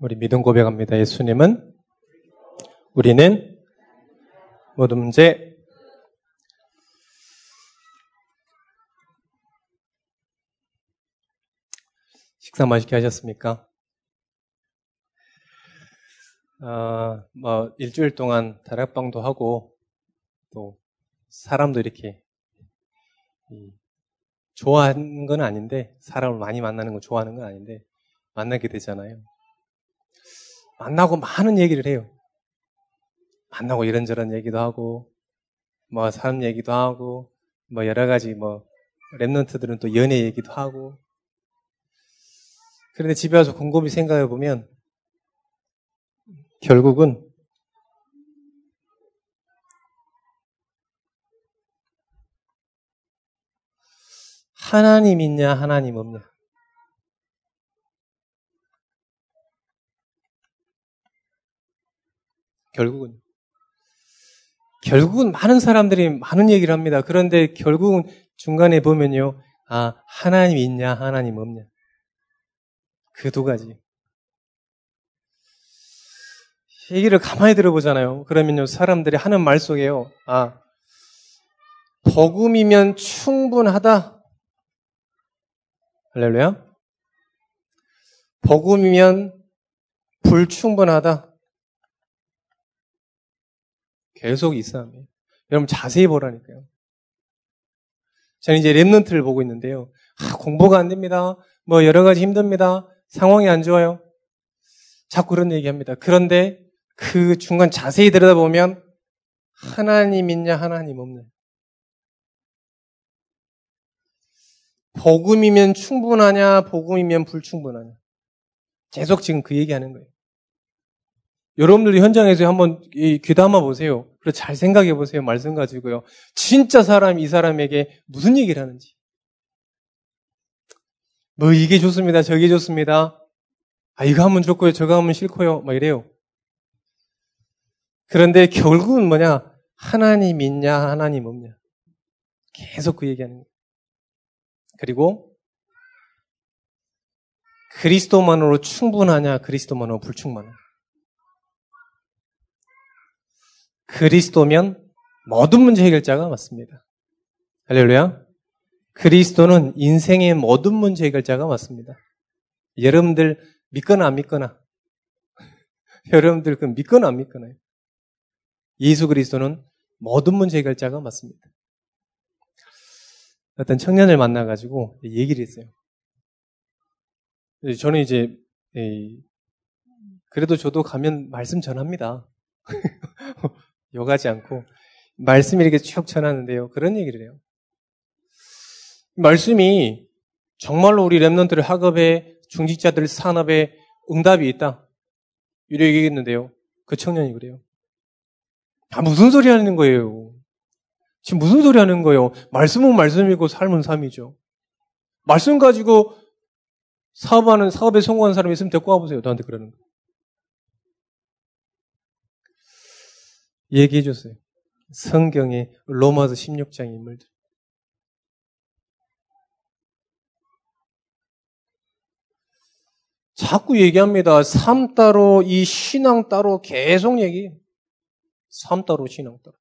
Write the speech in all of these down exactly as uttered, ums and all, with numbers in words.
우리 믿음 고백합니다. 예수님은 우리는 모든 문제 식사 맛있게 하셨습니까? 어, 뭐 일주일 동안 다락방도 하고 또 사람도 이렇게 좋아하는 건 아닌데 사람을 많이 만나는 거 좋아하는 건 아닌데 만나게 되잖아요. 만나고 많은 얘기를 해요. 만나고 이런저런 얘기도 하고 뭐 사람 얘기도 하고 뭐 여러 가지 뭐 랩런트들은 또 연애 얘기도 하고. 그런데 집에 와서 곰곰이 생각해 보면 결국은 하나님 있냐 하나님 없냐. 결국은 결국은 많은 사람들이 많은 얘기를 합니다. 그런데 결국은 중간에 보면요, 아 하나님 있냐 하나님 없냐, 그 두 가지 얘기를 가만히 들어보잖아요. 그러면요 사람들이 하는 말 속에요, 아 복음이면 충분하다. 할렐루야. 복음이면 불충분하다. 계속 이 싸움이에요. 여러분 자세히 보라니까요. 저는 이제 랩런트를 보고 있는데요. 아, 공부가 안 됩니다. 뭐 여러 가지 힘듭니다. 상황이 안 좋아요. 자꾸 그런 얘기합니다. 그런데 그 중간 자세히 들여다보면 하나님 있냐 하나님 없냐. 복음이면 충분하냐 복음이면 불충분하냐. 계속 지금 그 얘기하는 거예요. 여러분들이 현장에서 한번 귀담아 보세요. 그래서 잘 생각해 보세요. 말씀 가지고요. 진짜 사람이 이 사람에게 무슨 얘기를 하는지. 뭐 이게 좋습니다. 저게 좋습니다. 아 이거 하면 좋고요. 저거 하면 싫고요. 막 이래요. 그런데 결국은 뭐냐? 하나님 있냐 하나님 없냐. 계속 그 얘기하는 거예요. 그리고 그리스도만으로 충분하냐 그리스도만으로 불충분하냐. 그리스도면 모든 문제 해결자가 맞습니다. 할렐루야. 그리스도는 인생의 모든 문제 해결자가 맞습니다. 여러분들 믿거나 안 믿거나 여러분들 그 믿거나 안 믿거나요. 예수 그리스도는 모든 문제 해결자가 맞습니다. 어떤 청년을 만나가지고 얘기를 했어요. 저는 이제 그래도 저도 가면 말씀 전합니다. 욕하지 않고 말씀이 이렇게 쭉 전하는데요. 그런 얘기를 해요. 말씀이 정말로 우리 랩런트들 학업에 중직자들 산업에 응답이 있다. 이렇게 얘기했는데요. 그 청년이 그래요. 아 무슨 소리 하는 거예요. 지금 무슨 소리 하는 거예요. 말씀은 말씀이고 삶은 삶이죠. 말씀 가지고 사업하는 사업에 성공한 사람이 있으면 데리고 와보세요. 나한테 그러는 거예요. 얘기해 줬어요. 성경의 로마서 십육 장의 인물들. 자꾸 얘기합니다. 삶 따로, 이 신앙 따로 계속 얘기해요. 삶 따로, 신앙 따로.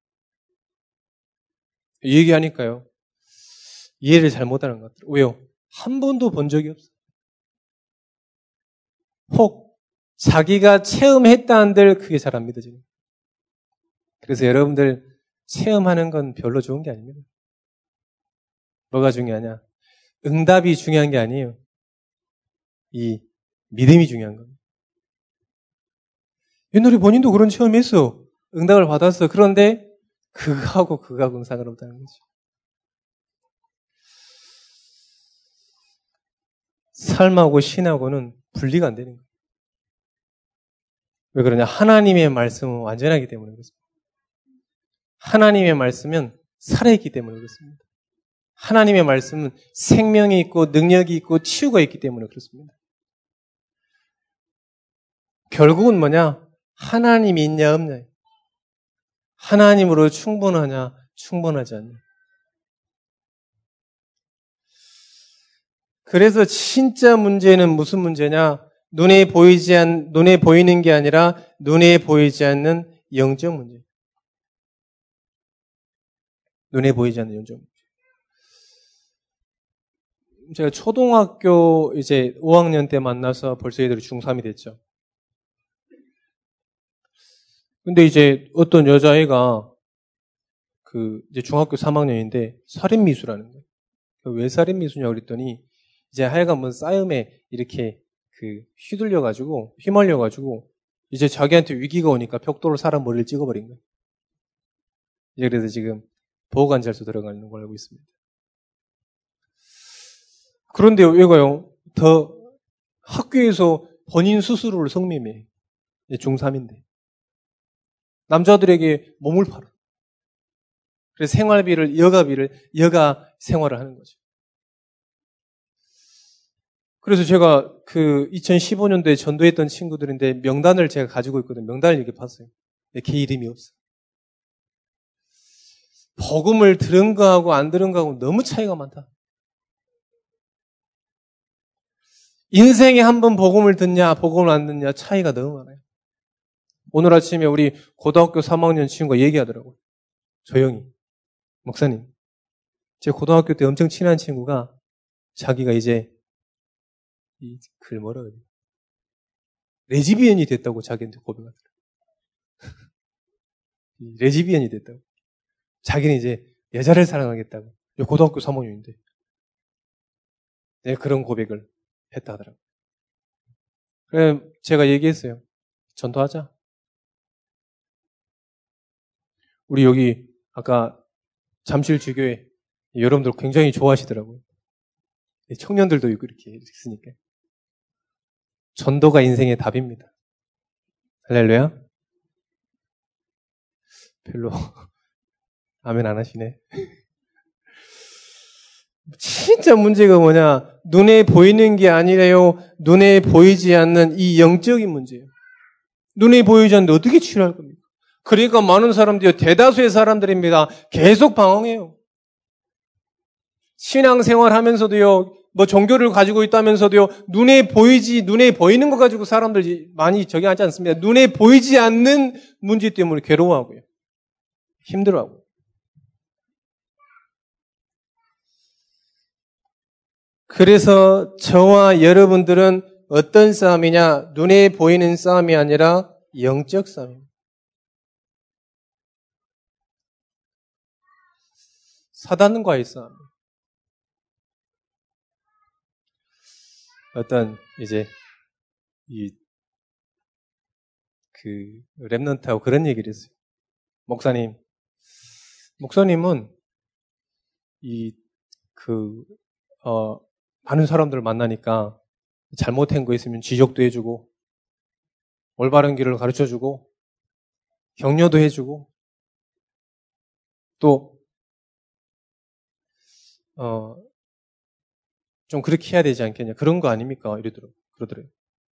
얘기하니까요. 이해를 잘 못하는 것 같아요. 왜요? 한 번도 본 적이 없어요. 혹 자기가 체험했다 한들 그게 잘 안 믿어지는 거예요. 그래서 여러분들 체험하는 건 별로 좋은 게 아닙니다. 뭐가 중요하냐? 응답이 중요한 게 아니에요. 이 믿음이 중요한 겁니다. 옛날에 본인도 그런 체험이 했어. 응답을 받았어. 그런데 그거하고 그거하고는 상관없다는 거죠. 삶하고 신하고는 분리가 안 되는 거예요. 왜 그러냐? 하나님의 말씀은 완전하기 때문에 그렇습니다. 하나님의 말씀은 살아있기 때문에 그렇습니다. 하나님의 말씀은 생명이 있고 능력이 있고 치유가 있기 때문에 그렇습니다. 결국은 뭐냐? 하나님이 있냐 없냐. 하나님으로 충분하냐 충분하지 않냐. 그래서 진짜 문제는 무슨 문제냐? 눈에 보이지 않, 눈에 보이는 게 아니라 눈에 보이지 않는 영적 문제. 눈에 보이지 않는 영적 문제. 제가 초등학교 이제 오 학년 때 만나서 벌써 애들이 중삼이 됐죠. 근데 이제 어떤 여자애가 그 이제 중학교 삼 학년인데 살인미수라는 거예요. 왜 살인미수냐고 그랬더니 이제 하여간 뭔 싸움에 이렇게 그 휘둘려가지고 휘말려가지고 이제 자기한테 위기가 오니까 벽돌로 사람 머리를 찍어버린 거예요. 이제 그래서 지금 보호관찰소 들어가는 걸 알고 있습니다. 그런데 왜가요? 더 학교에서 본인 스스로를 성매매해. 중삼인데. 남자들에게 몸을 팔아. 그래서 생활비를, 여가비를, 여가 생활을 하는 거죠. 그래서 제가 그 이천십오 년도에 전도했던 친구들인데 명단을 제가 가지고 있거든요. 명단을 이렇게 봤어요. 걔 이름이 없어. 복음을 들은 거하고 안 들은 거하고 너무 차이가 많다. 인생에 한 번 복음을 듣냐, 복음을 안 듣냐 차이가 너무 많아요. 오늘 아침에 우리 고등학교 삼 학년 친구가 얘기하더라고요. 조용히. 목사님, 제 고등학교 때 엄청 친한 친구가 자기가 이제 이 글 뭐라 그래? 레즈비언이 됐다고 자기한테 고백하더라고요. 레즈비언이 됐다고. 자기는 이제 여자를 사랑하겠다고. 고등학교 삼 학년인데. 네, 그런 고백을 했다 하더라고요. 그래 제가 얘기했어요. 전도하자. 우리 여기 아까 잠실주교회 여러분들 굉장히 좋아하시더라고요. 청년들도 이렇게 있으니까. 전도가 인생의 답입니다. 할렐루야. 별로 아멘 안 하시네. 진짜 문제가 뭐냐? 눈에 보이는 게 아니라요. 눈에 보이지 않는 이 영적인 문제예요. 눈에 보이지 않는데 어떻게 치료할 겁니까? 그러니까 많은 사람들이 대다수의 사람들입니다. 계속 방황해요. 신앙생활 하면서도요. 뭐 종교를 가지고 있다면서도요. 눈에 보이지 눈에 보이는 거 가지고 사람들이 많이 저기 하지 않습니다. 눈에 보이지 않는 문제 때문에 괴로워하고요. 힘들어하고. 그래서 저와 여러분들은 어떤 싸움이냐? 눈에 보이는 싸움이 아니라 영적 싸움입니다. 사단과의 싸움. 어떤 이제 이 그 랩넌트하고 그런 얘기를 했어요. 목사님, 목사님은 이 그 어 많은 사람들을 만나니까 잘못한 거 있으면 지적도 해주고 올바른 길을 가르쳐주고 격려도 해주고 또 어, 좀 그렇게 해야 되지 않겠냐. 그런 거 아닙니까? 이러더라고요. 그러더래요.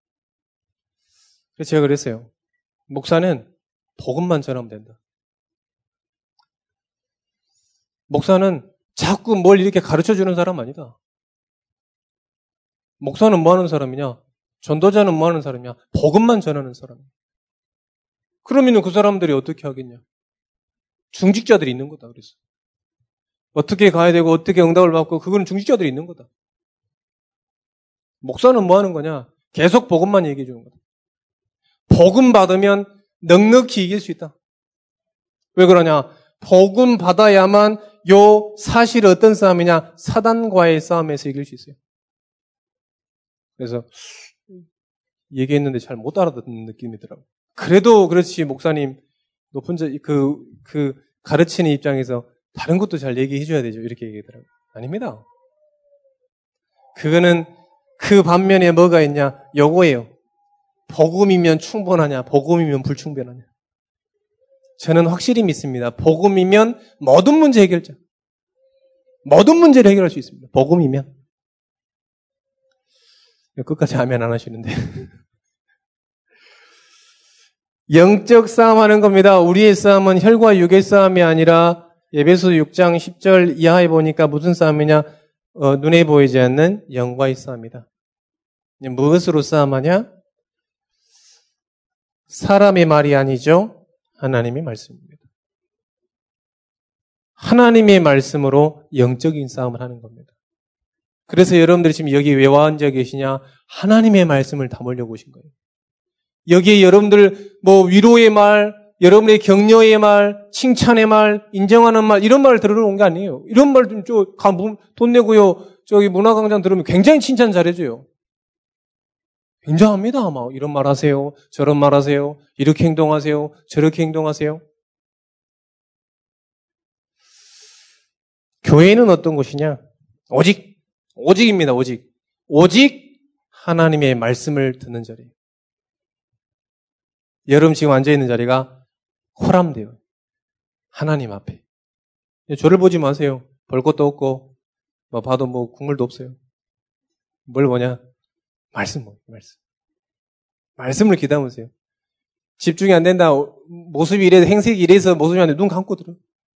그래서 제가 그랬어요. 목사는 복음만 전하면 된다. 목사는 자꾸 뭘 이렇게 가르쳐주는 사람 아니다. 목사는 뭐 하는 사람이냐? 전도자는 뭐 하는 사람이냐? 복음만 전하는 사람이야. 그러면 그 사람들이 어떻게 하겠냐? 중직자들이 있는 거다. 그래서. 어떻게 가야 되고 어떻게 응답을 받고 그거는 중직자들이 있는 거다. 목사는 뭐 하는 거냐? 계속 복음만 얘기해 주는 거다. 복음 받으면 넉넉히 이길 수 있다. 왜 그러냐? 복음 받아야만 요 사실 어떤 싸움이냐? 사단과의 싸움에서 이길 수 있어요. 그래서 얘기했는데 잘 못 알아듣는 느낌이더라고요. 그래도 그렇지 목사님 높은 자, 그, 그 가르치는 입장에서 다른 것도 잘 얘기해 줘야 되죠. 이렇게 얘기하더라고요. 아닙니다. 그거는 그 반면에 뭐가 있냐? 요거예요. 복음이면 충분하냐? 복음이면 불충분하냐? 저는 확실히 믿습니다. 복음이면 모든 문제 해결자. 모든 문제를 해결할 수 있습니다. 복음이면. 끝까지 아멘 안 하시는데. 영적 싸움하는 겁니다. 우리의 싸움은 혈과 육의 싸움이 아니라 에베소 육 장 십 절 이하에 보니까 무슨 싸움이냐? 어, 눈에 보이지 않는 영과의 싸움이다. 무엇으로 싸움하냐? 사람의 말이 아니죠. 하나님의 말씀입니다. 하나님의 말씀으로 영적인 싸움을 하는 겁니다. 그래서 여러분들이 지금 여기 왜 앉아 계시냐? 하나님의 말씀을 담으려고 오신 거예요. 여기에 여러분들 뭐 위로의 말, 여러분의 격려의 말, 칭찬의 말, 인정하는 말 이런 말을 들으러 온 게 아니에요. 이런 말 좀 돈 내고요. 저기 문화광장 들으면 굉장히 칭찬 잘해줘요. 굉장합니다. 아마 이런 말 하세요. 저런 말 하세요. 이렇게 행동하세요. 저렇게 행동하세요. 교회는 어떤 곳이냐? 오직, 오직입니다. 오직. 오직 하나님의 말씀을 듣는 자리예요. 여러분 지금 앉아있는 자리가 코람돼요. 하나님 앞에. 저를 보지 마세요. 볼 것도 없고, 뭐 봐도 뭐 국물도 없어요. 뭘 보냐? 말씀, 말씀. 말씀을 귀담으세요. 집중이 안 된다. 모습이 이래, 행색이 이래서 모습이 안 돼. 눈 감고 들어.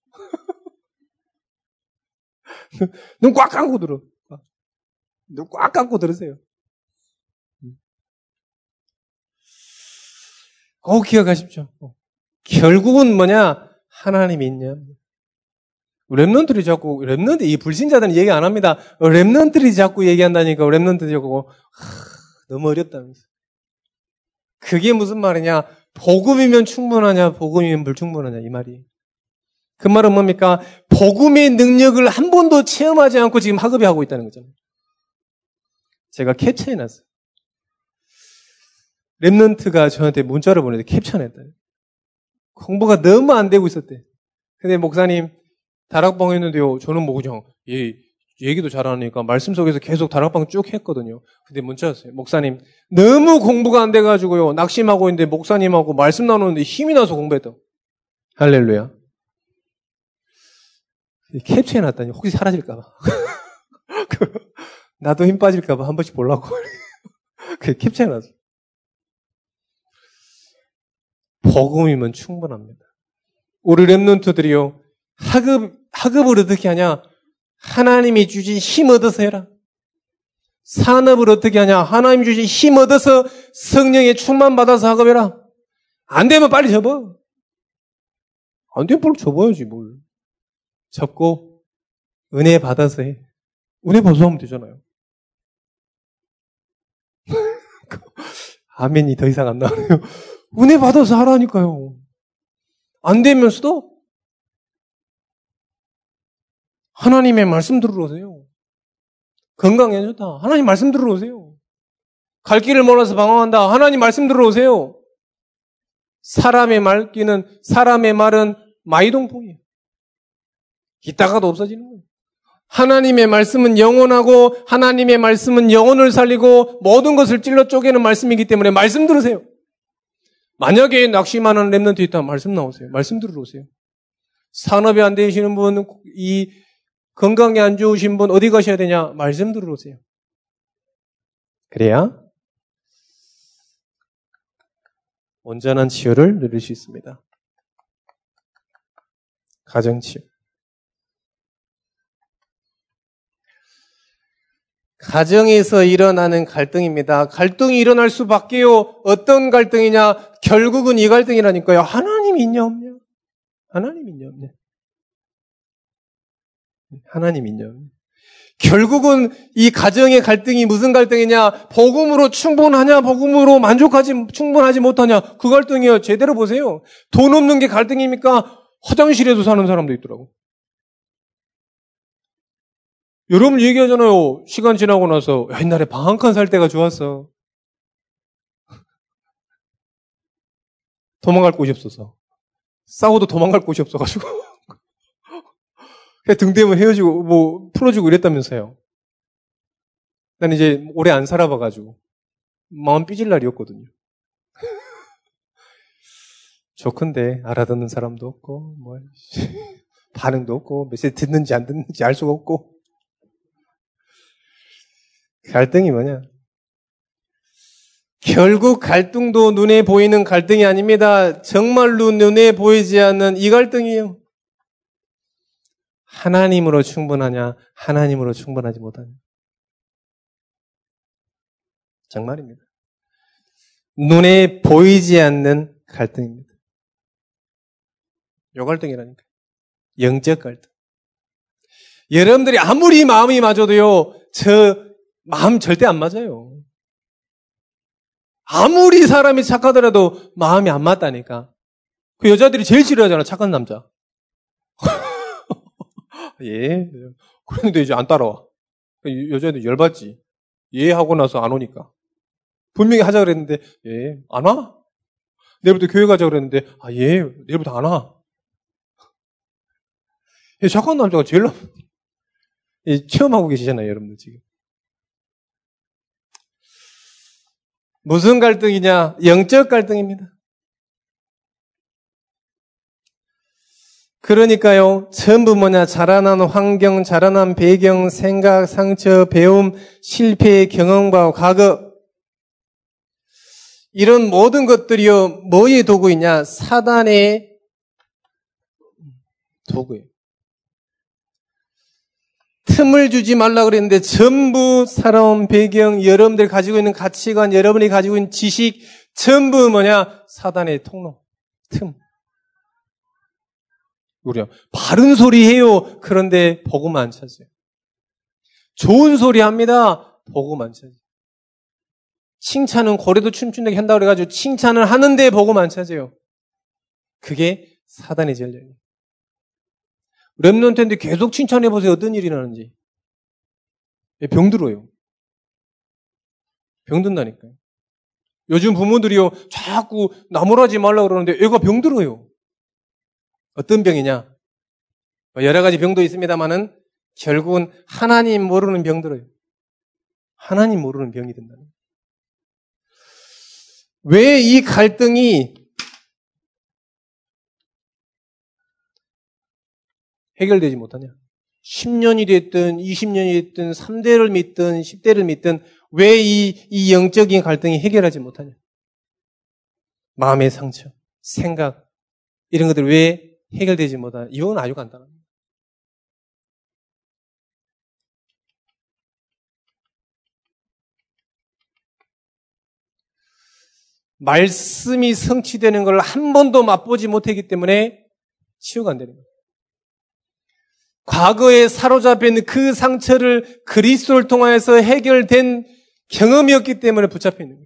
눈 꽉 감고 들어. 눈 꽉 감고 들으세요. 꼭 기억하십시오. 결국은 뭐냐? 하나님이 있냐? 랩런트들이 자꾸, 랩런트, 이 불신자들은 얘기 안 합니다. 랩런트들이 자꾸 얘기한다니까, 랩런트들이 자꾸, 하, 너무 어렵다면서. 그게 무슨 말이냐? 복음이면 충분하냐? 복음이면 불충분하냐? 이 말이. 그 말은 뭡니까? 복음의 능력을 한 번도 체험하지 않고 지금 학업이 하고 있다는 거잖아요. 제가 캡처해놨어요. 랩런트가 저한테 문자를 보내서 캡처해냈다. 공부가 너무 안 되고 있었대. 근데 목사님, 다락방 했는데요. 저는 뭐 그냥, 예, 얘기도 잘하니까 말씀 속에서 계속 다락방 쭉 했거든요. 근데 문자 왔어요. 목사님, 너무 공부가 안 돼가지고요. 낙심하고 있는데 목사님하고 말씀 나누는데 힘이 나서 공부했다. 할렐루야. 캡처해놨다니 혹시 사라질까봐. 나도 힘 빠질까봐 한 번씩 보려고. 그 캡처해놨어. 복음이면 충분합니다. 우리 랩런트들이요. 학업, 학업을 어떻게 하냐? 하나님이 주신 힘 얻어서 해라. 산업을 어떻게 하냐? 하나님이 주신 힘 얻어서 성령의 충만 받아서 학업해라. 안 되면 빨리 접어. 안 되면 빨리 접어야지, 뭘. 접고 은혜 받아서 해. 은혜 받아서 하면 되잖아요. 아멘이 더 이상 안 나와요. 은혜 받아서 하라니까요. 안 되면서도 하나님의 말씀 들으러 오세요. 건강해졌다. 하나님 말씀 들으러 오세요. 갈 길을 몰라서 방황한다. 하나님 말씀 들으러 오세요. 사람의 말귀는, 사람의 말은 마이동풍이에요. 있다가도 없어지는 거예요. 하나님의 말씀은 영원하고 하나님의 말씀은 영혼을 살리고 모든 것을 찔러 쪼개는 말씀이기 때문에 말씀 들으세요. 만약에 낙심하는 랩런트 있다면 말씀 나오세요. 말씀 들으러 오세요. 산업이 안 되시는 분, 이 건강이 안 좋으신 분 어디 가셔야 되냐? 말씀 들으러 오세요. 그래야 온전한 치유를 누릴 수 있습니다. 가정치유. 가정에서 일어나는 갈등입니다. 갈등이 일어날 수밖에요. 어떤 갈등이냐? 결국은 이 갈등이라니까요. 하나님이 있냐 없냐? 하나님이 있냐 없냐? 하나님이 있냐 없냐? 결국은 이 가정의 갈등이 무슨 갈등이냐? 복음으로 충분하냐? 복음으로 만족하지 충분하지 못하냐? 그 갈등이요. 제대로 보세요. 돈 없는 게 갈등입니까? 화장실에서 사는 사람도 있더라고. 여러분 얘기하잖아요. 시간 지나고 나서 옛날에 방 한 칸 살 때가 좋았어. 도망갈 곳이 없어서. 싸워도 도망갈 곳이 없어가지고. 등 대면 헤어지고 뭐 풀어주고 이랬다면서요. 난 이제 오래 안 살아봐가지고 마음 삐질 날이었거든요. 좋건데 알아듣는 사람도 없고 뭐 반응도 없고 메시지 듣는지 안 듣는지 알 수가 없고. 갈등이 뭐냐? 결국 갈등도 눈에 보이는 갈등이 아닙니다. 정말로 눈에 보이지 않는 이 갈등이에요. 하나님으로 충분하냐? 하나님으로 충분하지 못하냐? 정말입니다. 눈에 보이지 않는 갈등입니다. 요 갈등이라니까요. 영적 갈등. 여러분들이 아무리 마음이 맞아도요, 저 마음 절대 안 맞아요. 아무리 사람이 착하더라도 마음이 안 맞다니까. 그 여자들이 제일 싫어하잖아, 착한 남자. 예. 그런데 이제 안 따라와. 여자애들 열받지. 예 하고 나서 안 오니까. 분명히 하자 그랬는데, 예, 안 와? 내일부터 교회 가자 그랬는데, 아, 예, 내일부터 안 와. 예, 착한 남자가 제일 나, 예, 체험하고 계시잖아요, 여러분들 지금. 무슨 갈등이냐? 영적 갈등입니다. 그러니까요, 전부 뭐냐? 자라난 환경, 자라난 배경, 생각, 상처, 배움, 실패의 경험과 과거. 이런 모든 것들이요, 뭐의 도구이냐? 사단의 도구예요. 틈을 주지 말라 그랬는데 전부 살아온 배경, 여러분들 가지고 있는 가치관, 여러분이 가지고 있는 지식, 전부 뭐냐? 사단의 통로, 틈. 우리요. 바른 소리 해요. 그런데 복음 안 찾아요. 좋은 소리 합니다. 복음 안 찾아요. 칭찬은 고래도 춤춘다고 한다고 그래가지고 칭찬을 하는데 복음 안 찾아요. 그게 사단의 전략이에요. 렘넌트인데 계속 칭찬해보세요. 어떤 일이 나는지. 병들어요. 병든다니까요. 요즘 부모들이요. 자꾸 나무라지 말라고 그러는데 애가 병들어요. 어떤 병이냐? 여러 가지 병도 있습니다만은 결국은 하나님 모르는 병들어요. 하나님 모르는 병이 된다는. 왜 이 갈등이 해결되지 못하냐? 십 년이 됐든 이십 년이 됐든 삼 대를 믿든 십 대를 믿든 왜 이 이 영적인 갈등이 해결하지 못하냐? 마음의 상처, 생각 이런 것들 왜 해결되지 못하냐? 이건 아주 간단합니다. 말씀이 성취되는 걸 한 번도 맛보지 못했기 때문에 치유가 안 되는 거예요. 과거에 사로잡혀 있는 그 상처를 그리스도를 통해서 해결된 경험이었기 때문에 붙잡혀 있는 거예요.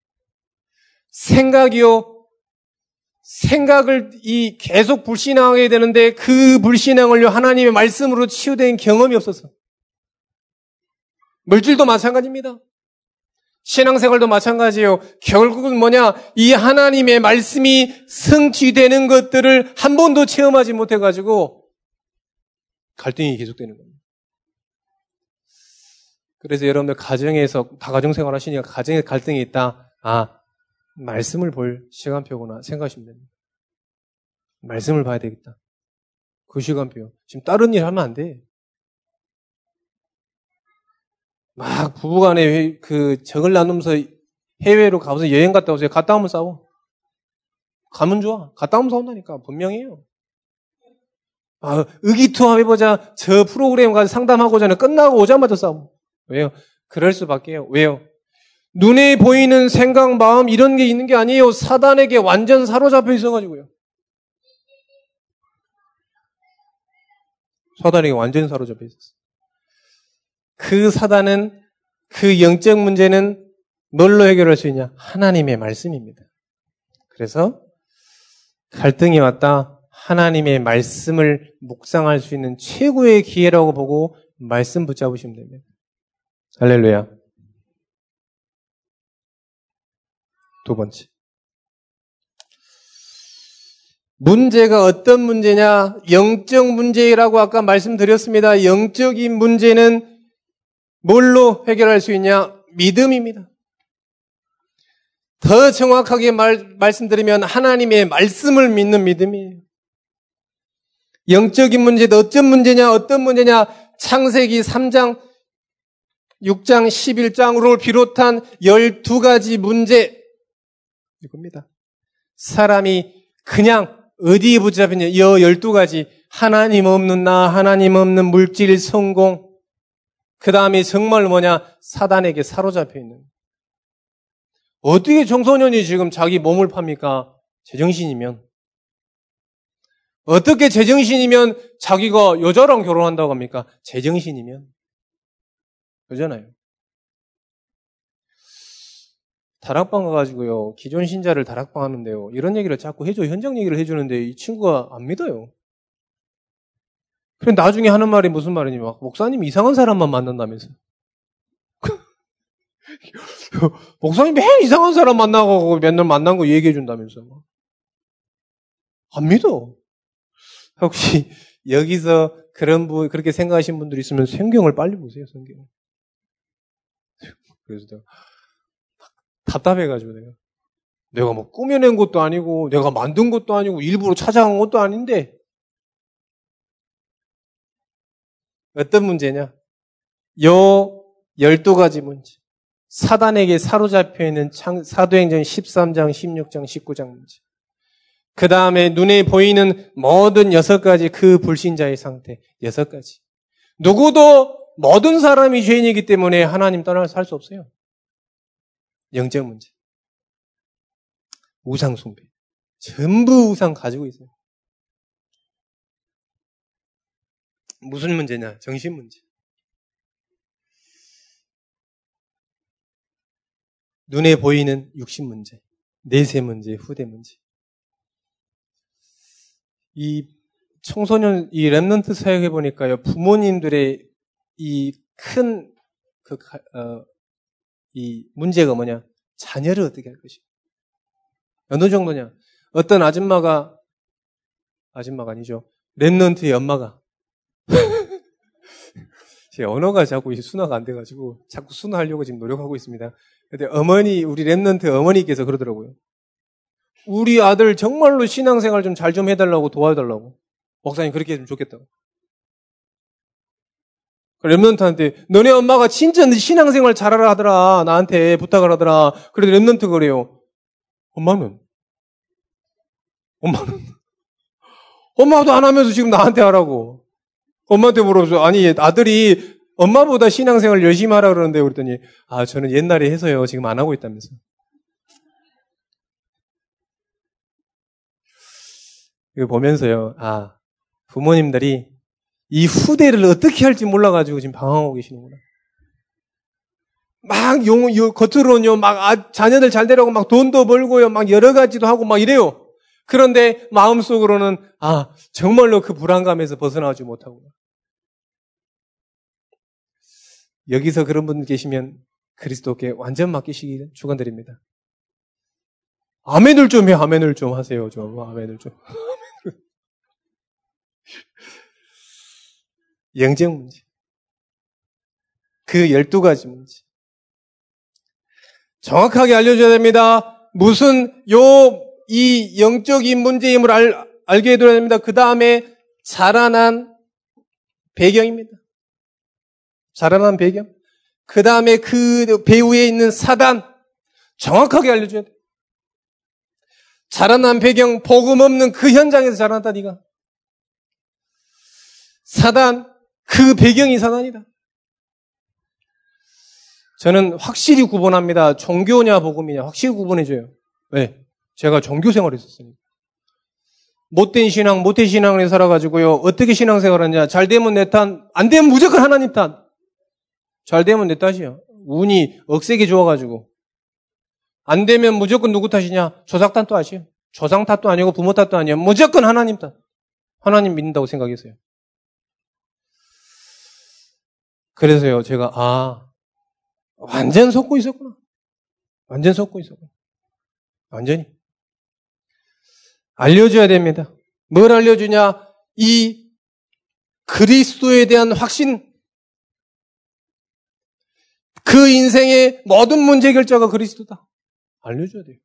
생각이요. 생각을 이 계속 불신앙하게 되는데 그 불신앙을요 하나님의 말씀으로 치유된 경험이 없어서. 물질도 마찬가지입니다. 신앙생활도 마찬가지예요. 결국은 뭐냐? 이 하나님의 말씀이 성취되는 것들을 한 번도 체험하지 못해가지고 갈등이 계속되는 겁니다. 그래서 여러분들 가정에서 다 가정생활 하시니까 가정에 갈등이 있다. 아, 말씀을 볼 시간표구나 생각하시면 됩니다. 말씀을 봐야 되겠다. 그 시간표. 지금 다른 일 하면 안 돼. 막 부부간에 그 정을 나누면서 해외로 가서 여행 갔다 오세요. 갔다 오면 싸워. 가면 좋아. 갔다 오면 싸운다니까. 분명해요. 아, 의기투합해보자. 저 프로그램 가서 상담하고자 끝나고 오자마자 싸워. 왜요? 그럴 수밖에요. 왜요? 눈에 보이는 생각, 마음 이런 게 있는 게 아니에요. 사단에게 완전 사로잡혀 있어가지고요. 사단에게 완전 사로잡혀 있었어요. 그 사단은 그 영적 문제는 뭘로 해결할 수 있냐? 하나님의 말씀입니다. 그래서 갈등이 왔다. 하나님의 말씀을 묵상할 수 있는 최고의 기회라고 보고 말씀 붙잡으시면 됩니다. 할렐루야. 두 번째. 문제가 어떤 문제냐? 영적 문제라고 아까 말씀드렸습니다. 영적인 문제는 뭘로 해결할 수 있냐? 믿음입니다. 더 정확하게 말, 말씀드리면 하나님의 말씀을 믿는 믿음이에요. 영적인 문제도 어떤 문제냐? 어떤 문제냐? 창세기 삼 장, 육 장, 십일 장으로 비롯한 열두 가지 문제 이겁니다. 사람이 그냥 어디에 붙잡혔냐? 이 열두 가지 하나님 없는 나, 하나님 없는 물질, 성공 그 다음에 정말 뭐냐? 사단에게 사로잡혀 있는 어떻게 청소년이 지금 자기 몸을 팝니까? 제정신이면. 어떻게 제정신이면 자기가 여자랑 결혼한다고 합니까? 제정신이면. 그러잖아요. 다락방 가가지고요, 기존 신자를 다락방 하는데요, 이런 얘기를 자꾸 해줘, 현장 얘기를 해주는데 이 친구가 안 믿어요. 그래, 나중에 하는 말이 무슨 말이냐면, 막, 목사님 이상한 사람만 만난다면서. 목사님 매일 이상한 사람 만나고 맨날 만난 거 얘기해 준다면서. 안 믿어. 혹시 여기서 그런 분, 그렇게 생각하시는 분들이 있으면 성경을 빨리 보세요, 성경. 그래서 내가 답답해가지고 내가. 내가 뭐 꾸며낸 것도 아니고, 내가 만든 것도 아니고, 일부러 찾아간 것도 아닌데, 어떤 문제냐? 요 열두 가지 문제. 사단에게 사로잡혀 있는 사도행전 십삼 장, 십육 장, 십구 장 문제. 그 다음에 눈에 보이는 모든 여섯 가지 그 불신자의 상태. 여섯 가지. 누구도 모든 사람이 죄인이기 때문에 하나님 떠나 살 수 없어요. 영적 문제. 우상 숭배. 전부 우상 가지고 있어요. 무슨 문제냐? 정신 문제. 눈에 보이는 육신 문제, 내세 문제, 후대 문제. 이 청소년, 이 랩넌트 사역해 보니까요, 부모님들의 이 큰, 그, 어, 이 문제가 뭐냐? 자녀를 어떻게 할 것이고. 어느 정도냐? 어떤 아줌마가, 아줌마가 아니죠. 랩넌트의 엄마가. 제 언어가 자꾸 순화가 안 돼가지고 자꾸 순화하려고 지금 노력하고 있습니다. 근데 어머니, 우리 랩넌트 어머니께서 그러더라고요. 우리 아들 정말로 신앙생활 좀 잘 좀 해달라고 도와달라고. 목사님 그렇게 했으면 좋겠다고. 랩넌트한테 너네 엄마가 진짜 신앙생활 잘하라 하더라. 나한테 부탁을 하더라. 그래도 랩넌트 그래요. 엄마는? 엄마는? 엄마도 안 하면서 지금 나한테 하라고. 엄마한테 물어보죠. 아니, 아들이 엄마보다 신앙생활 열심히 하라 그러는데 그랬더니, 아, 저는 옛날에 해서요. 지금 안 하고 있다면서. 이거 보면서요. 아, 부모님들이 이 후대를 어떻게 할지 몰라가지고 지금 방황하고 계시는구나. 막 용, 요, 겉으로는요, 막 아, 자녀들 잘 되라고 막 돈도 벌고요. 막 여러 가지도 하고 막 이래요. 그런데 마음속으로는 아, 정말로 그 불안감에서 벗어나지 못하고. 여기서 그런 분 계시면 그리스도께 완전 맡기시기 축원드립니다. 아멘을 좀 해, 아멘을 좀 하세요. 좀 아멘을 좀. 영적 문제. 그 열두 가지 문제. 정확하게 알려줘야 됩니다. 무슨 요 이 영적인 문제임을 알, 알게 해둬야 됩니다. 그 다음에 자라난 배경입니다. 자라난 배경. 그 다음에 그 배후에 있는 사단. 정확하게 알려줘야 돼요. 자라난 배경, 복음 없는 그 현장에서 자라났다, 네가. 사단, 그 배경이 사단이다. 저는 확실히 구분합니다. 종교냐 복음이냐 확실히 구분해줘요. 왜? 제가 종교 생활을 했었으니까. 못된 신앙, 못된 신앙을 살아가지고요. 어떻게 신앙생활을 하냐. 잘 되면 내 탓, 안 되면 무조건 하나님 탓. 잘 되면 내 탓이요. 운이 억세게 좋아가지고. 안 되면 무조건 누구 탓이냐. 조상 탓도 아시요. 조상 탓도 아니고 부모 탓도 아니에요. 무조건 하나님 탓. 하나님 믿는다고 생각했어요. 그래서요, 제가, 아, 완전 속고 있었구나. 완전 속고 있었구나. 완전히. 알려줘야 됩니다. 뭘 알려주냐? 이 그리스도에 대한 확신. 그 인생의 모든 문제 결자가 그리스도다. 알려줘야 돼요.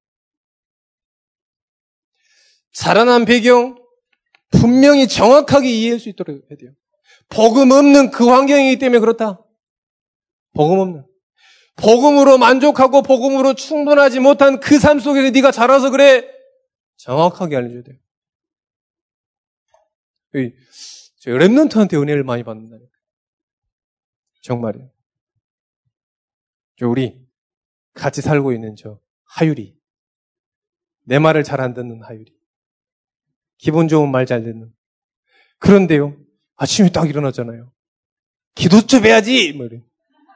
자라난 배경, 분명히 정확하게 이해할 수 있도록 해야 돼요. 복음 없는 그 환경이기 때문에 그렇다. 복음 없는. 복음으로 만족하고 복음으로 충분하지 못한 그 삶 속에서 네가 자라서 그래. 정확하게 알려줘야 돼요. 저 랩넌트한테 은혜를 많이 받는다니까. 정말이에요. 저 우리 같이 살고 있는 저 하율이. 내 말을 잘 안 듣는 하율이. 기분 좋은 말 잘 듣는. 그런데요, 아침에 딱 일어나잖아요. 기도 좀 해야지! 뭐 이래.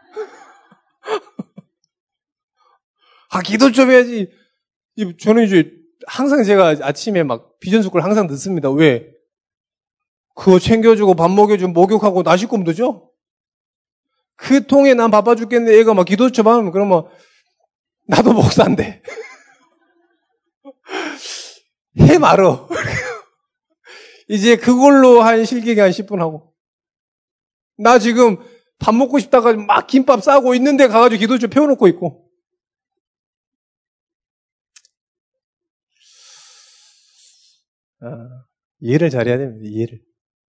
아, 기도 좀 해야지. 저는 이제 항상 제가 아침에 막 비전속을 항상 듣습니다. 왜? 그거 챙겨주고 밥 먹여주고 목욕하고 나 씻고 되죠? 그 통에 난 바빠 죽겠는데 애가 막 기도 좀 하면 그러면 나도 목사인데. 해 말어. 이제 그걸로 한 실기가 한 십 분 하고. 나 지금 밥 먹고 싶다가 막 김밥 싸고 있는데 가가지고 기도 좀 펴놓고 있고. 아, 이해를 잘해야 됩니다. 이해를.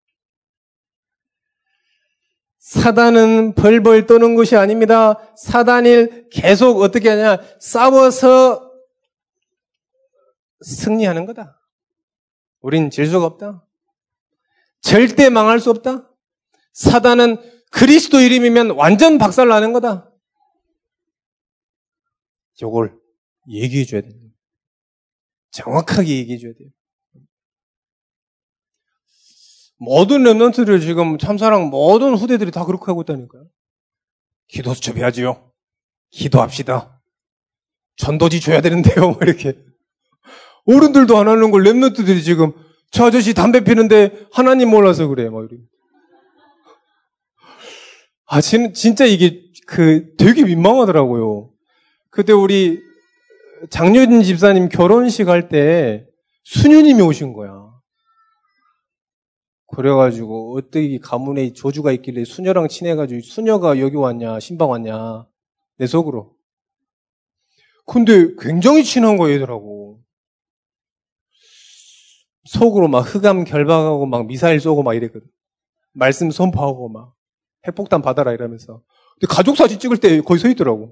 사단은 벌벌 떠는 것이 아닙니다. 사단이 계속 어떻게 하냐? 싸워서 승리하는 거다. 우린 질 수가 없다. 절대 망할 수 없다. 사단은 그리스도 이름이면 완전 박살나는 거다. 이걸 얘기해 줘야 됩니다. 정확하게 얘기해 줘야 돼요. 모든 렘넌트를 지금 참사랑 모든 후대들이 다 그렇게 하고 있다니까요. 기도 좀 해야지요. 기도합시다. 전도지 줘야 되는데요. 이렇게. 어른들도 안 하는 걸 렘넌트들이 지금 저 아저씨 담배 피는데 하나님 몰라서 그래. 막 이러고. 아, 진짜 이게 그 되게 민망하더라고요. 그때 우리 장효진 집사님 결혼식 할 때 수녀님이 오신 거야. 그래가지고 어떻게 가문에 조주가 있길래 수녀랑 친해가지고 수녀가 여기 왔냐 신방 왔냐 내 속으로. 근데 굉장히 친한 거 얘더라고. 속으로 막 흑암 결박하고 막 미사일 쏘고 막 이랬거든. 말씀 선포하고 막 핵폭탄 받아라 이러면서. 근데 가족 사진 찍을 때 거기 서 있더라고.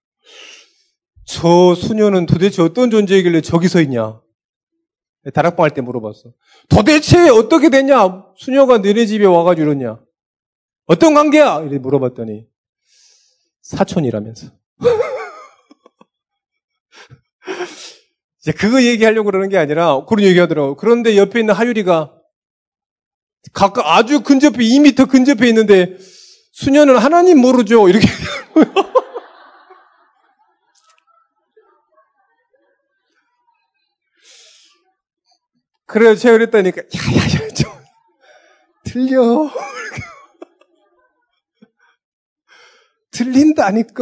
저 수녀는 도대체 어떤 존재이길래 저기 서 있냐. 다락방 할 때 물어봤어. 도대체 어떻게 됐냐? 수녀가 너네 집에 와가지고 이러냐? 어떤 관계야? 이렇게 물어봤더니 사촌이라면서. 이제 그거 얘기하려고 그러는 게 아니라 그런 얘기하더라고. 그런데 옆에 있는 하율이가 가까 아주 근접해 이 미터 근접해 있는데 수녀는 하나님 모르죠. 이렇게. 그래서 제가 그랬다니까, 야, 야, 야, 좀, 틀려. 틀린다니까.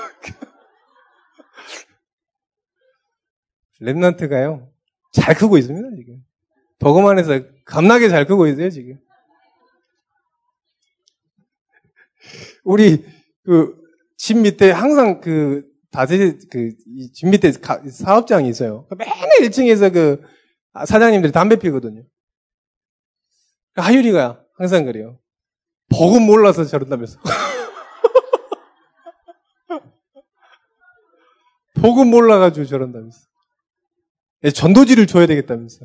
랩런트가요, 잘 크고 있습니다, 지금. 버거만에서 겁나게 잘 크고 있어요, 지금. 우리, 그, 집 밑에 항상 그, 다세, 그, 집 밑에 가, 사업장이 있어요. 맨날 일 층에서 그, 사장님들이 담배 피거든요. 하율이가 항상 그래요. 복음 몰라서 저런다면서. 복음 몰라가지고 저런다면서. 전도지를 줘야 되겠다면서.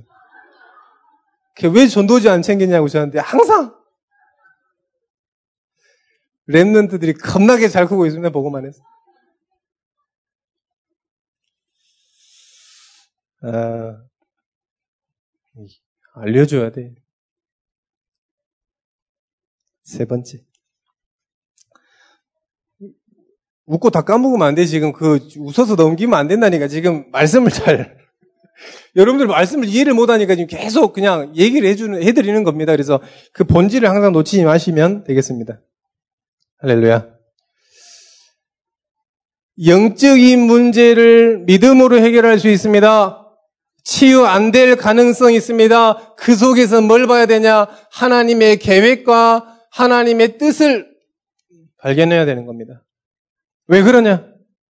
왜 전도지 안 챙겼냐고 저한테 항상. 랩런트들이 겁나게 잘 크고 있습니다. 복음 안에서. 아, 알려줘야 돼. 세 번째. 웃고 다 까먹으면 안 돼. 지금 그 웃어서 넘기면 안 된다니까. 지금 말씀을 잘 여러분들 말씀을 이해를 못하니까 지금 계속 그냥 얘기를 해주는 해드리는 겁니다. 그래서 그 본질을 항상 놓치지 마시면 되겠습니다. 할렐루야. 영적인 문제를 믿음으로 해결할 수 있습니다. 치유 안 될 가능성이 있습니다. 그 속에서 뭘 봐야 되냐? 하나님의 계획과 하나님의 뜻을 발견해야 되는 겁니다. 왜 그러냐?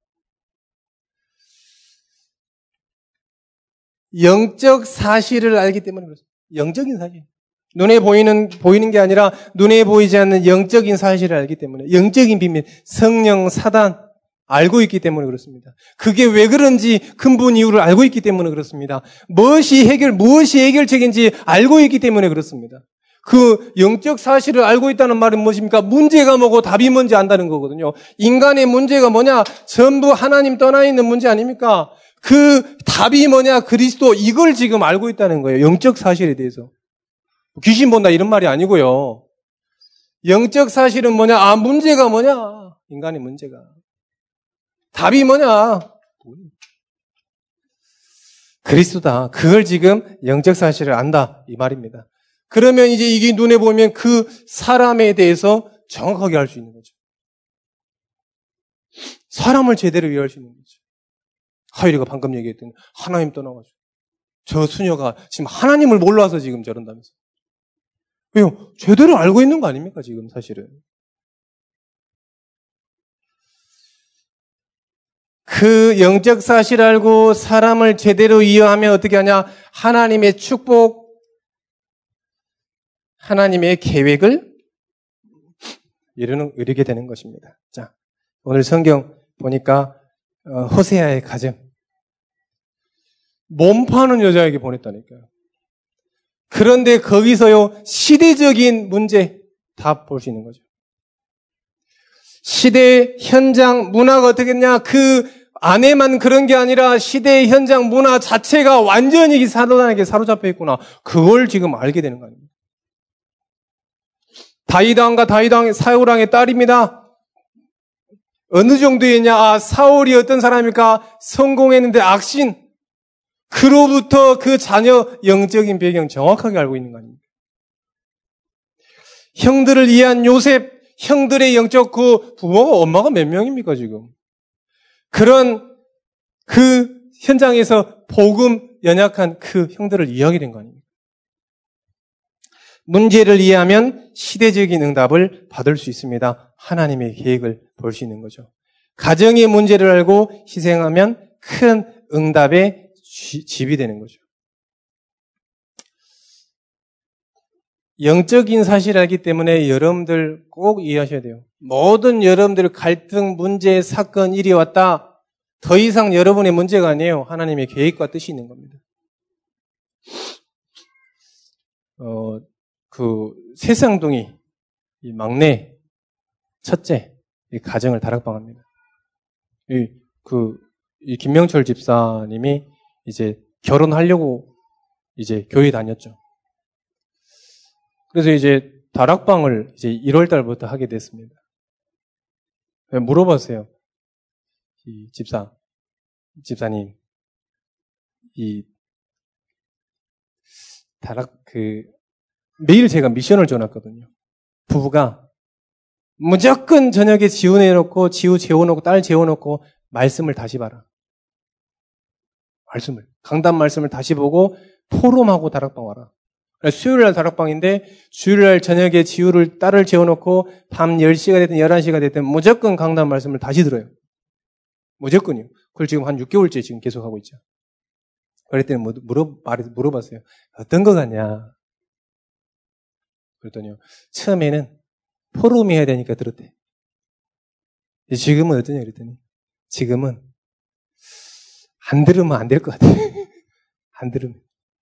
영적 사실을 알기 때문에 그렇습니다. 영적인 사실. 눈에 보이는, 보이는 게 아니라 눈에 보이지 않는 영적인 사실을 알기 때문에. 영적인 비밀, 성령, 사단, 알고 있기 때문에 그렇습니다. 그게 왜 그런지 근본 이유를 알고 있기 때문에 그렇습니다. 무엇이 해결, 무엇이 해결책인지 알고 있기 때문에 그렇습니다. 그 영적 사실을 알고 있다는 말은 무엇입니까? 문제가 뭐고 답이 뭔지 안다는 거거든요. 인간의 문제가 뭐냐? 전부 하나님 떠나 있는 문제 아닙니까? 그 답이 뭐냐? 그리스도 이걸 지금 알고 있다는 거예요. 영적 사실에 대해서. 귀신 본다 이런 말이 아니고요. 영적 사실은 뭐냐? 아, 문제가 뭐냐? 인간의 문제가. 답이 뭐냐? 그리스도다. 그걸 지금 영적 사실을 안다. 이 말입니다. 그러면 이제 이게 눈에 보면 그 사람에 대해서 정확하게 알 수 있는 거죠. 사람을 제대로 이해할 수 있는 거죠. 하율이가 방금 얘기했던 하나님 떠나가지고 저 수녀가 지금 하나님을 몰라서 지금 저런다면서. 왜요? 제대로 알고 있는 거 아닙니까 지금 사실은. 그 영적 사실 알고 사람을 제대로 이해하면 어떻게 하냐? 하나님의 축복, 하나님의 계획을 이루는, 이루게 되는 것입니다. 자, 오늘 성경 보니까 어, 호세아의 가정. 몸 파는 여자에게 보냈다니까요. 그런데 거기서요, 시대적인 문제 다 볼 수 있는 거죠. 시대 현장 문화가 어떻겠냐? 그 안에만 그런 게 아니라 시대 현장 문화 자체가 완전히 사단에게 사로잡혀 있구나. 그걸 지금 알게 되는 거 아닙니까? 다윗 왕과 다윗 왕의 사울 왕의 딸입니다. 어느 정도였냐? 아, 사울이 어떤 사람입니까? 성공했는데 악신. 그로부터 그 자녀 영적인 배경 정확하게 알고 있는 거 아닙니까? 형들을 이해한 요셉, 형들의 영적 그 부모가 엄마가 몇 명입니까 지금? 그런 그 현장에서 복음 연약한 그 형들을 이해하게 된 거 아닙니까? 문제를 이해하면 시대적인 응답을 받을 수 있습니다. 하나님의 계획을 볼 수 있는 거죠. 가정의 문제를 알고 희생하면 큰 응답의 집이 되는 거죠. 영적인 사실을 알기 때문에 여러분들 꼭 이해하셔야 돼요. 모든 여러분들 갈등, 문제, 사건, 일이 왔다. 더 이상 여러분의 문제가 아니에요. 하나님의 계획과 뜻이 있는 겁니다. 어, 그 세상둥이 이 막내 첫째 이 가정을 다락방합니다. 이 그 이 김명철 집사님이 이제 결혼하려고 이제 교회 다녔죠. 그래서 이제 다락방을 이제 일월 달부터 하게 됐습니다. 물어봤어요. 이 집사, 집사님, 이 다락 그 매일 제가 미션을 줘놨거든요. 부부가 무조건 저녁에 지훈해놓고 지우 재워놓고 딸 재워놓고 말씀을 다시 봐라. 말씀을 강단 말씀을 다시 보고 포럼하고 다락방 와라. 수요일날 다락방인데 주일날 저녁에 지우를 딸을 재워놓고 밤 열 시가 됐든 열한 시가 됐든 무조건 강단 말씀을 다시 들어요. 무조건이요. 그걸 지금 한 육 개월째 지금 계속 하고 있죠. 그랬더니 물어, 물어봤어요. 어떤 거 같냐? 그랬더니요. 처음에는 포럼이 해야 되니까 들었대. 지금은 어떠냐 그랬더니 지금은 안 들으면 안 될 것 같아. 안 들으면.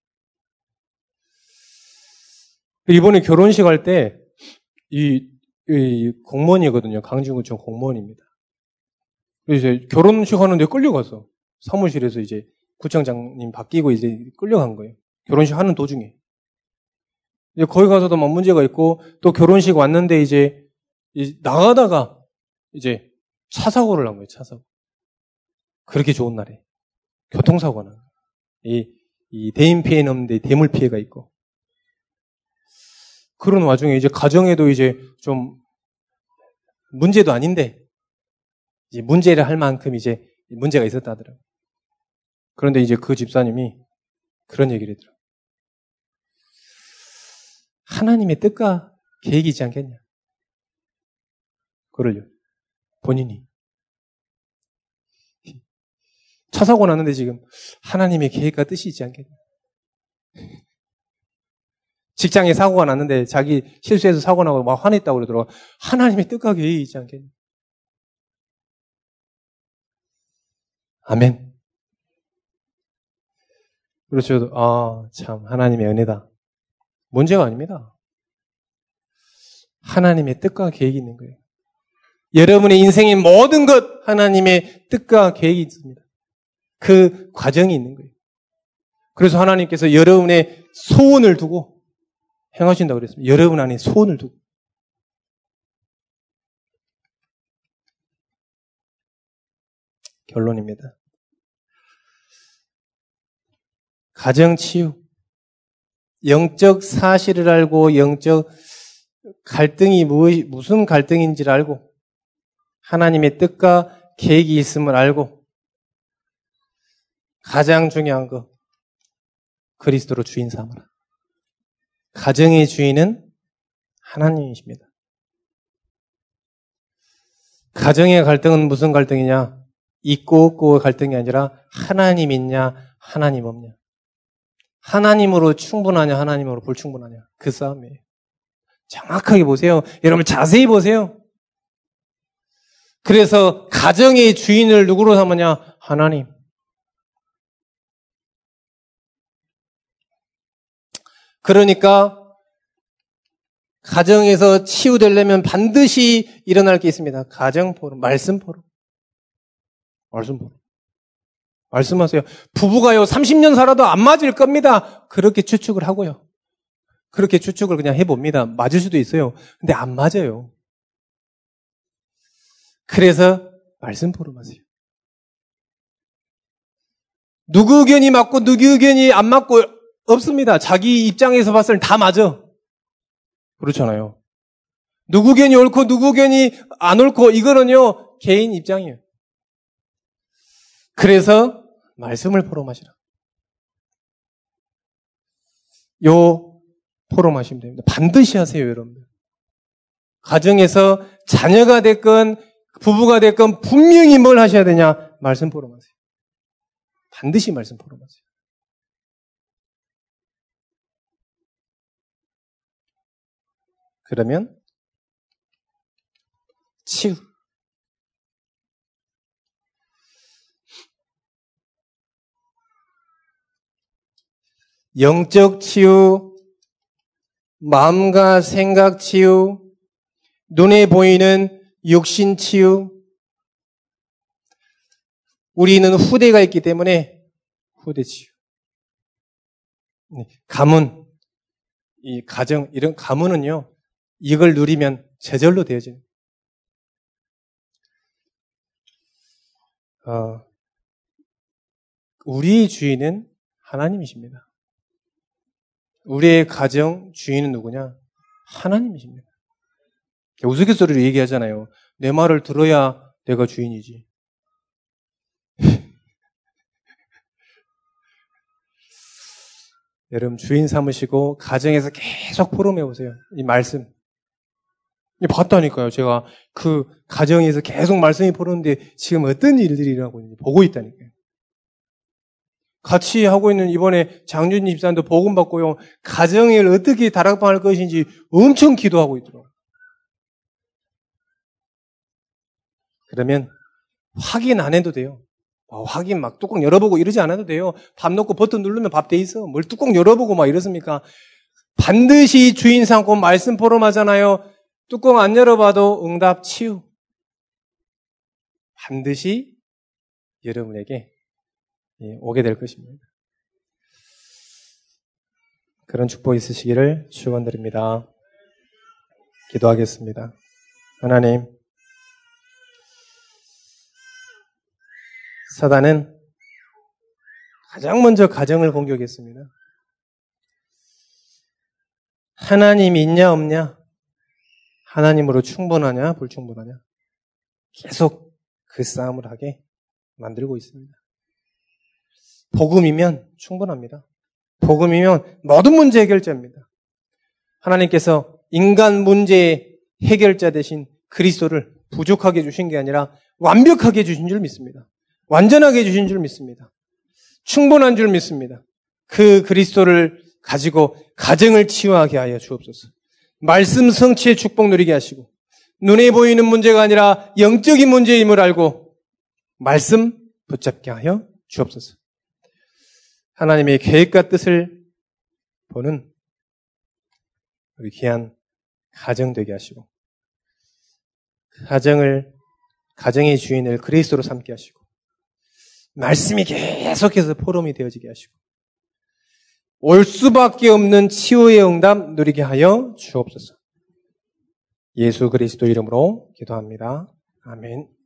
이번에 결혼식 할 때 이, 이 공무원이거든요. 강진구청 공무원입니다. 그래서 이제 결혼식 하는데 끌려가서 사무실에서 이제 구청장님 바뀌고 이제 끌려간 거예요. 결혼식 하는 도중에. 이제 거기 가서도 막 문제가 있고 또 결혼식 왔는데 이제, 이제 나가다가 이제 차 사고를 난 거예요. 차 사고. 그렇게 좋은 날에 교통사고는 이, 이 대인 피해는 없는데 대물 피해가 있고 그런 와중에 이제 가정에도 이제 좀 문제도 아닌데 이제 문제를 할 만큼 이제 문제가 있었다 하더라고요. 그런데 이제 그 집사님이 그런 얘기를 했더라고요. 하나님의 뜻과 계획이지 않겠냐? 그걸요. 본인이. 차 사고 났는데 지금 하나님의 계획과 뜻이 있지 않겠냐? 직장에 사고가 났는데 자기 실수해서 사고 나고 막 화냈다고 그러더라고. 하나님의 뜻과 계획이 있지 않겠냐? 아멘. 그렇죠. 아, 참 하나님의 은혜다. 문제가 아닙니다. 하나님의 뜻과 계획이 있는 거예요. 여러분의 인생의 모든 것 하나님의 뜻과 계획이 있습니다. 그 과정이 있는 거예요. 그래서 하나님께서 여러분의 소원을 두고 행하신다고 그랬습니다. 여러분 안에 소원을 두고. 결론입니다. 가정치유. 영적 사실을 알고 영적 갈등이 무슨 갈등인지를 알고 하나님의 뜻과 계획이 있음을 알고 가장 중요한 거 그리스도로 주인 삼으라. 가정의 주인은 하나님이십니다. 가정의 갈등은 무슨 갈등이냐? 있고 없고의 갈등이 아니라 하나님 있냐 하나님 없냐. 하나님으로 충분하냐 하나님으로 불충분하냐. 그 싸움이에요. 정확하게 보세요. 여러분 자세히 보세요. 그래서 가정의 주인을 누구로 삼느냐? 하나님. 그러니까 가정에서 치유되려면 반드시 일어날 게 있습니다. 가정 포럼, 말씀 포럼. 말씀 포럼. 말씀하세요. 부부가요 삼십 년 살아도 안 맞을 겁니다. 그렇게 추측을 하고요. 그렇게 추측을 그냥 해봅니다. 맞을 수도 있어요. 근데 안 맞아요. 그래서 말씀 포럼하세요. 누구 의견이 맞고 누구 의견이 안 맞고 없습니다. 자기 입장에서 봤을 때 다 맞아. 그렇잖아요. 누구 의견이 옳고 누구 의견이 안 옳고 이거는요 개인 입장이에요. 그래서 말씀을 포럼하시라. 요 포럼하시면 됩니다. 반드시 하세요, 여러분들. 가정에서 자녀가 됐건 부부가 됐건 분명히 뭘 하셔야 되냐? 말씀 포럼하세요. 반드시 말씀 포럼하세요. 그러면 치유. 영적 치유, 마음과 생각 치유, 눈에 보이는 육신 치유. 우리는 후대가 있기 때문에 후대 치유. 가문, 이 가정, 이런 가문은요, 이걸 누리면 제절로 되어지는. 어, 우리의 주인은 하나님이십니다. 우리의 가정 주인은 누구냐? 하나님이십니다. 우스갯소리로 얘기하잖아요. 내 말을 들어야 내가 주인이지. 여러분 주인 삼으시고 가정에서 계속 포럼해 보세요. 이 말씀. 봤다니까요. 제가 그 가정에서 계속 말씀이 포럼인데 지금 어떤 일들이 일어나고 있는지 보고 있다니까요. 같이 하고 있는 이번에 장준희 집사님도 복음 받고요. 가정을 어떻게 다락방할 것인지 엄청 기도하고 있더라고요. 그러면 확인 안 해도 돼요. 어, 확인 막 뚜껑 열어보고 이러지 않아도 돼요. 밥 넣고 버튼 누르면 밥 돼 있어. 뭘 뚜껑 열어보고 막 이렇습니까? 반드시 주인 삼고 말씀 포럼하잖아요. 뚜껑 안 열어봐도 응답 치유. 반드시 여러분에게 오게 될 것입니다. 그런 축복 있으시기를 축원드립니다. 기도하겠습니다. 하나님, 사단은 가장 먼저 가정을 공격했습니다. 하나님이 있냐 없냐? 하나님으로 충분하냐 불충분하냐? 계속 그 싸움을 하게 만들고 있습니다. 복음이면 충분합니다. 복음이면 모든 문제 해결자입니다. 하나님께서 인간 문제의 해결자 대신 그리스도를 부족하게 주신 게 아니라 완벽하게 주신 줄 믿습니다. 완전하게 주신 줄 믿습니다. 충분한 줄 믿습니다. 그 그리스도를 가지고 가정을 치유하게 하여 주옵소서. 말씀 성취의 축복 누리게 하시고 눈에 보이는 문제가 아니라 영적인 문제임을 알고 말씀 붙잡게 하여 주옵소서. 하나님의 계획과 뜻을 보는 우리 귀한 가정 되게 하시고 가정을 가정의 주인을 그리스도로 삼게 하시고 말씀이 계속해서 포럼이 되어지게 하시고 올 수밖에 없는 치유의 응답 누리게 하여 주옵소서. 예수 그리스도 이름으로 기도합니다. 아멘.